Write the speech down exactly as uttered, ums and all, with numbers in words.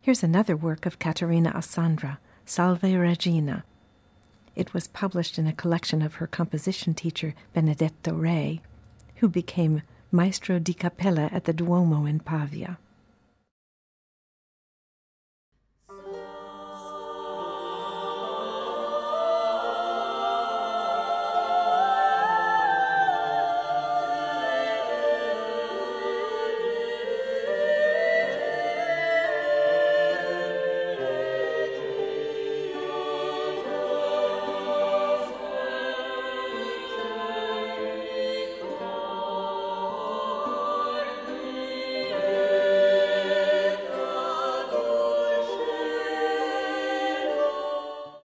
Here's another work of Caterina Assandra, Salve Regina. It was published in a collection of her composition teacher, Benedetto Re, who became Maestro di Cappella at the Duomo in Pavia.